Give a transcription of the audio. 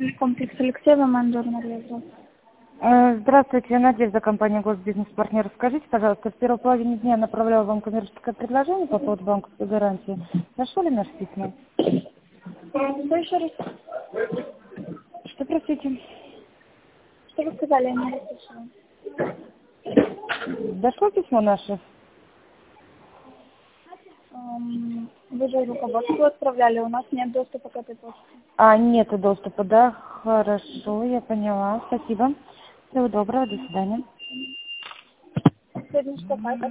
Комплекс Алексеева, Мандур, Норвегия. Здравствуйте, Надежда, компания «Госбизнес-партнер». Скажите, пожалуйста, в первой половине дня направляла вам коммерческое предложение по поводу банковской гарантии. Нашли ли наш письмо? Что еще раз? Что, простите? Что вы сказали, я не расслышала. Дошло письмо наше? Вы же руководство отправляли, у нас нет доступа к этой почте. Нету доступа, да? Хорошо, я поняла. Спасибо. Всего доброго, до свидания. Сегодня что,